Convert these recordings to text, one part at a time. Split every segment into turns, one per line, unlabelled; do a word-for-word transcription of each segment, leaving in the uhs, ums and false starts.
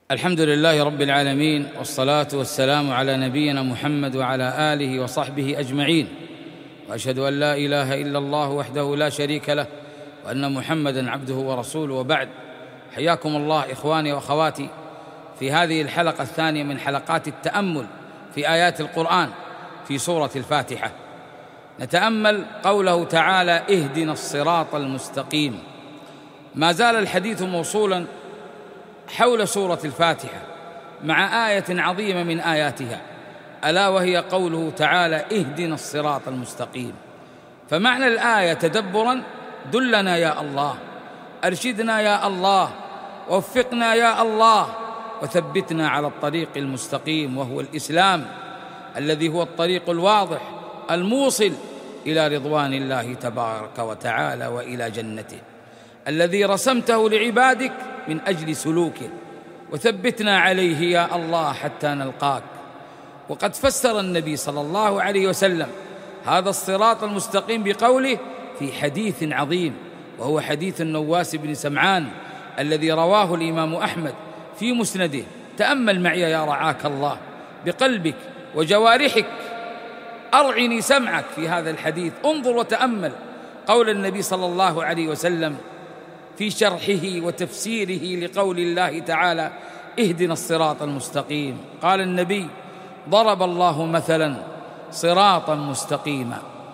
الحمد لله رب العالمين، والصلاة والسلام على نبينا محمد وعلى آله وصحبه أجمعين، وأشهد أن لا إله إلا الله وحده لا شريك له، وأن محمدًا عبده ورسوله، وبعد. حياكم الله إخواني وأخواتي في هذه الحلقة الثانية من حلقات التأمل في آيات القرآن في سورة الفاتحة. نتأمل قوله تعالى: اهدنا الصراط المستقيم. ما زال الحديث موصولاً حول سورة الفاتحة مع آية عظيمة من آياتها، ألا وهي قوله تعالى: اهدنا الصراط المستقيم. فمعنى الآية تدبراً: دلنا يا الله، أرشدنا يا الله، وفقنا يا الله، وثبتنا على الطريق المستقيم، وهو الإسلام الذي هو الطريق الواضح الموصل إلى رضوان الله تبارك وتعالى وإلى جنته، الذي رسمته لعبادك من أجل سلوكه، وثبتنا عليه يا الله حتى نلقاك. وقد فسر النبي صلى الله عليه وسلم هذا الصراط المستقيم بقوله في حديث عظيم، وهو حديث النواس بن سمعان الذي رواه الإمام أحمد في مسنده. تأمل معي يا رعاك الله بقلبك وجوارحك، أرعني سمعك في هذا الحديث، انظر وتأمل قول النبي صلى الله عليه وسلم في شرحه وتفسيره لقول الله تعالى: اهدنا الصراط المستقيم. قال النبي: ضرب الله مثلا صراطا مستقيما،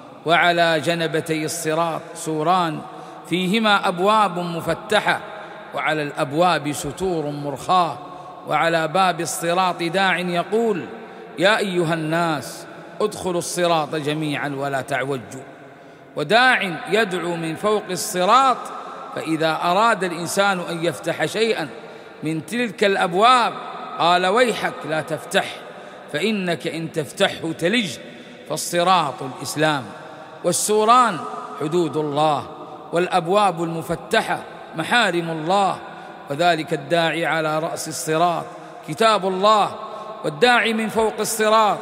وعلى جنبتي الصراط سوران فيهما أبواب مفتحة، وعلى الأبواب ستور مرخاة، وعلى باب الصراط داع يقول: يا أيها الناس ادخلوا الصراط جميعا ولا تعوجوا، وداع يدعو من فوق الصراط، فإذا أراد الإنسان أن يفتح شيئا من تلك الأبواب قال: ويحك لا تفتح، فإنك إن تفتحه تلج. فالصراط الإسلام، والسوران حدود الله، والأبواب المفتحة محارم الله، وذلك الداعي على رأس الصراط كتاب الله، والداعي من فوق الصراط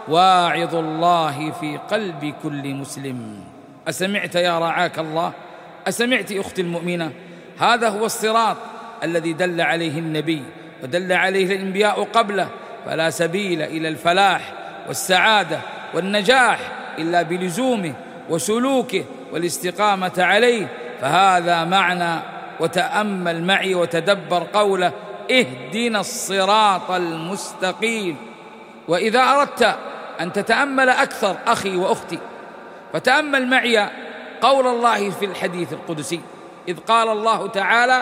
واعظ الله في قلب كل مسلم. أسمعت يا رعاك الله؟ أسمعت أختي المؤمنة؟ هذا هو الصراط الذي دل عليه النبي ودل عليه الأنبياء قبله، فلا سبيل إلى الفلاح والسعادة والنجاح إلا بلزومه وسلوكه والاستقامة عليه. فهذا معنى، وتأمل معي وتدبر قوله: اهدنا الصراط المستقيم. وإذا أردت أن تتأمل أكثر أخي وأختي، فتأمل معي قول الله في الحديث القدسي، إذ قال الله تعالى: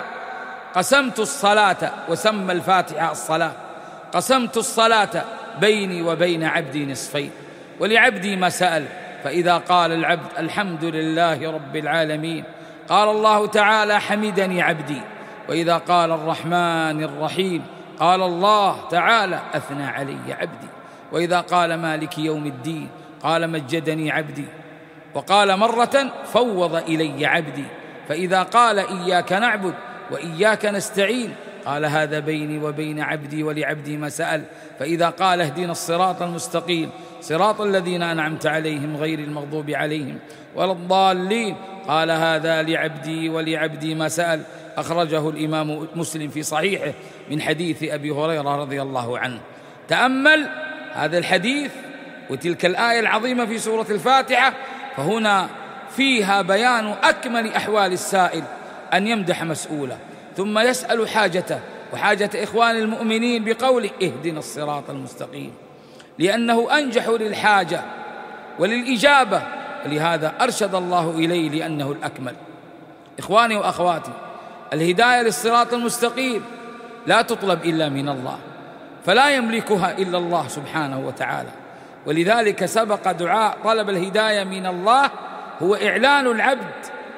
قسمت الصلاة، وسمى الفاتحة الصلاة، قسمت الصلاة بيني وبين عبدي نصفين، ولعبدي ما سأل. فإذا قال العبد الحمد لله رب العالمين قال الله تعالى: حمدني عبدي. وإذا قال الرحمن الرحيم قال الله تعالى: أثنى علي عبدي. وإذا قال مالك يوم الدين قال: مجدني عبدي. وقال مرة: فوض إلي عبدي. فإذا قال إياك نعبد وإياك نستعين قال: هذا بيني وبين عبدي ولعبدي ما سأل. فإذا قال اهدنا الصراط المستقيم صراط الذين أنعمت عليهم غير المغضوب عليهم ولا الضالين قال: هذا لعبدي ولعبدي ما سأل. أخرجه الإمام مسلم في صحيحه من حديث أبي هريرة رضي الله عنه. تأمل هذا الحديث وتلك الآية العظيمة في سورة الفاتحة، فهنا فيها بيان أكمل أحوال السائل، أن يمدح مسؤوله ثم يسأل حاجته وحاجة إخوان المؤمنين بقوله: اهدنا الصراط المستقيم، لأنه أنجح للحاجة وللإجابة، ولهذا أرشد الله إليه لأنه الأكمل. إخواني وأخواتي، الهداية للصراط المستقيم لا تطلب إلا من الله، فلا يملكها إلا الله سبحانه وتعالى، ولذلك سبق دعاء طلب الهداية من الله هو إعلان العبد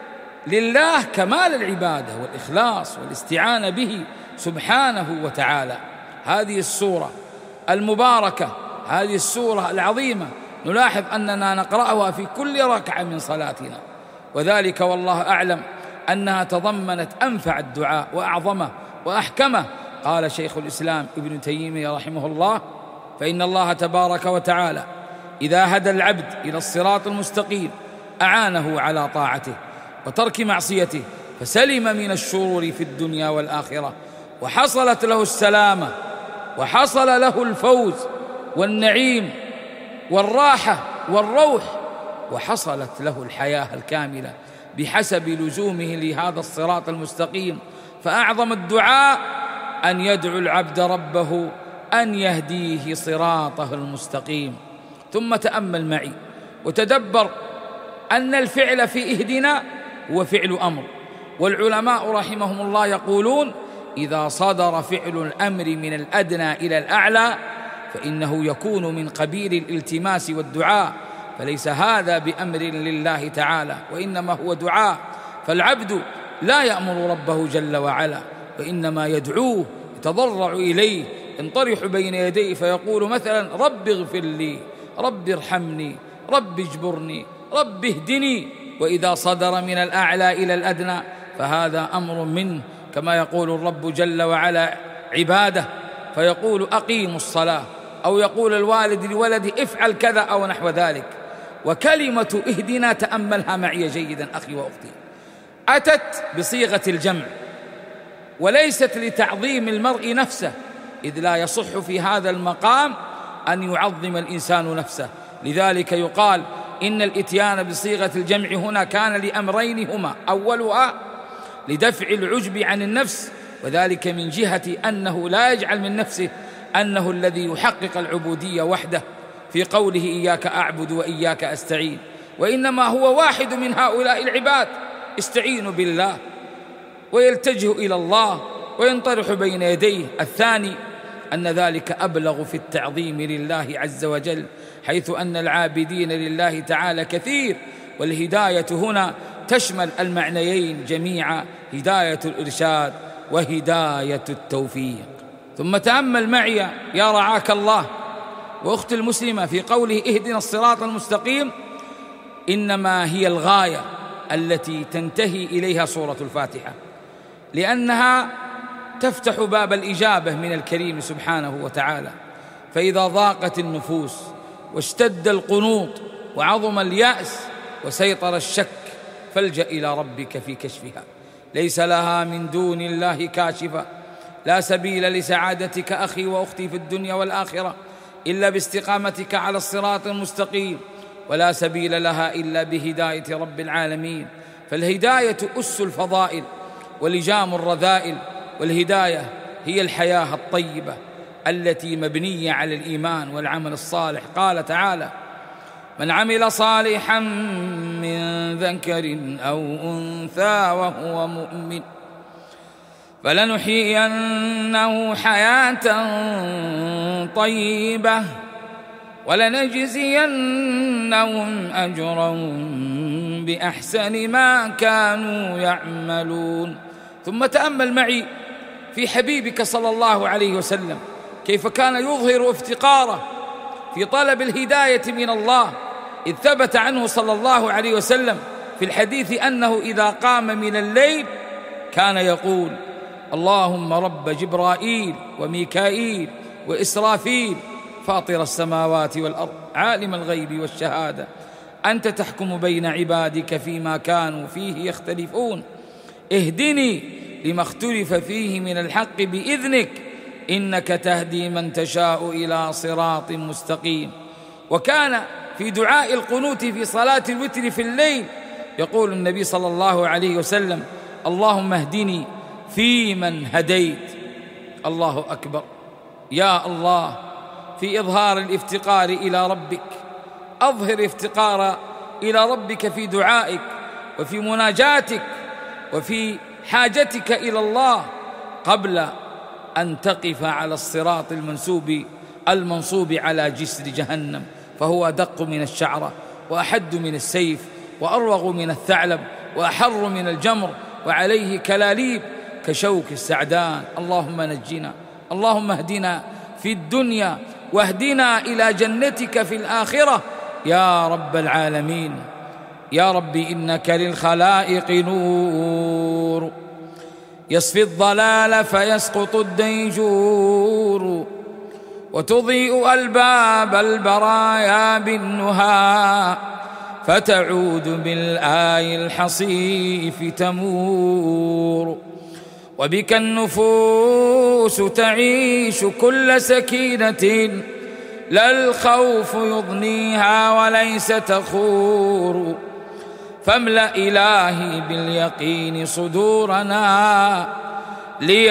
لله كمال العبادة والإخلاص والاستعانة به سبحانه وتعالى. هذه السورة المباركة، هذه السورة العظيمة، نلاحظ أننا نقرأها في كل ركعة من صلاتنا، وذلك والله أعلم أنها تضمنت أنفع الدعاء وأعظمه وأحكمه. قال شيخ الإسلام ابن تيمية رحمه الله: فإن الله تبارك وتعالى إذا هدى العبد إلى الصراط المستقيم أعانه على طاعته وترك معصيته، فسلم من الشرور في الدنيا والآخرة، وحصلت له السلامة وحصل له الفوز والنعيم والراحة والروح، وحصلت له الحياة الكاملة بحسب لزومه لهذا الصراط المستقيم. فأعظم الدعاء أن يدعو العبد ربه أن يهديه صراطه المستقيم. ثم تأمل معي وتدبر أن الفعل في اهدنا هو فعل أمر، والعلماء رحمهم الله يقولون إذا صدر فعل الأمر من الأدنى إلى الأعلى فإنه يكون من قبيل الالتماس والدعاء، فليس هذا بأمر لله تعالى وإنما هو دعاء. فالعبد لا يأمر ربه جل وعلا وإنما يدعوه، يتضرع إليه، ينطرح بين يديه فيقول مثلا رب اغفر لي، رب ارحمني، رب اجبرني، رب اهدني. وإذا صدر من الأعلى إلى الأدنى فهذا أمر منه، كما يقول الرب جل وعلا عباده فيقول أقيموا الصلاة، أو يقول الوالد لولده افعل كذا أو نحو ذلك. وكلمة اهدنا تأملها معي جيدا أخي وأختي، أتت بصيغة الجمع وليست لتعظيم المرء نفسه، إذ لا يصح في هذا المقام أن يعظم الإنسان نفسه. لذلك يقال إن الإتيان بصيغة الجمع هنا كان لأمرين هما: أولها لدفع العجب عن النفس، وذلك من جهة أنه لا يجعل من نفسه أنه الذي يحقق العبودية وحده في قوله إياك أعبد وإياك أستعين، وإنما هو واحد من هؤلاء العباد استعينوا بالله ويلتجه إلى الله وينطرح بين يديه. الثاني أن ذلك أبلغ في التعظيم لله عز وجل، حيث أن العابدين لله تعالى كثير، والهداية هنا تشمل المعنيين جميعا، هداية الإرشاد وهداية التوفيق. ثم تأمل معي يا رعاك الله وأخت المسلمة في قوله اهدنا الصراط المستقيم، إنما هي الغاية التي تنتهي إليها سورة الفاتحة، لأنها تفتح باب الإجابة من الكريم سبحانه وتعالى. فإذا ضاقت النفوس واشتد القنوط وعظم اليأس وسيطر الشك فالجأ إلى ربك في كشفها، ليس لها من دون الله كاشفة. لا سبيل لسعادتك أخي وأختي في الدنيا والآخرة إلا باستقامتك على الصراط المستقيم، ولا سبيل لها إلا بهداية رب العالمين. فالهداية أس الفضائل ولجام الرذائل، والهداية هي الحياة الطيبة التي مبنية على الإيمان والعمل الصالح. قال تعالى: من عمل صالحا من ذكر أو أنثى وهو مؤمن فلنحيينه حياة طيبة ولنجزينهم أجرهم بأحسن ما كانوا يعملون. ثم تأمل معي في حبيبك صلى الله عليه وسلم كيف كان يظهر افتقاره في طلب الهداية من الله، إذ ثبت عنه صلى الله عليه وسلم في الحديث أنه إذا قام من الليل كان يقول: اللهم رب جبرائيل وميكائيل وإسرافيل فاطر السماوات والأرض عالم الغيب والشهادة أنت تحكم بين عبادك فيما كانوا فيه يختلفون اهدني لما اختلف فيه من الحق بإذنك إنك تهدي من تشاء إلى صراط مستقيم. وكان في دعاء القنوت في صلاة الوتر في الليل يقول النبي صلى الله عليه وسلم: اللهم اهدني فيمن هديت. الله أكبر. يا الله، في إظهار الافتقار إلى ربك أظهر افتقار إلى ربك في دعائك وفي مناجاتك وفي حاجتك إلى الله قبل أن تقف على الصراط المنسوب المنصوب على جسر جهنم، فهو أدق من الشعرة وأحد من السيف وأروغ من الثعلب وأحر من الجمر وعليه كلاليب كشوك السعدان. اللهم نجنا، اللهم اهدنا في الدنيا واهدنا إلى جنتك في الآخرة يا رب العالمين. يا ربي إنك للخلائق نور يصفي الضلال فيسقط الديجور وتضيء ألباب البرايا بالنهى فتعود بالآي الحصيف تمور وبك النفوس تعيش كل سكينة، لا الخوف يضنيها وليس تخور. فاملأ إلهي باليقين صدورنا،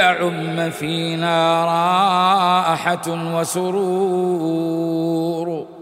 ليعم فينا راحة وسرور.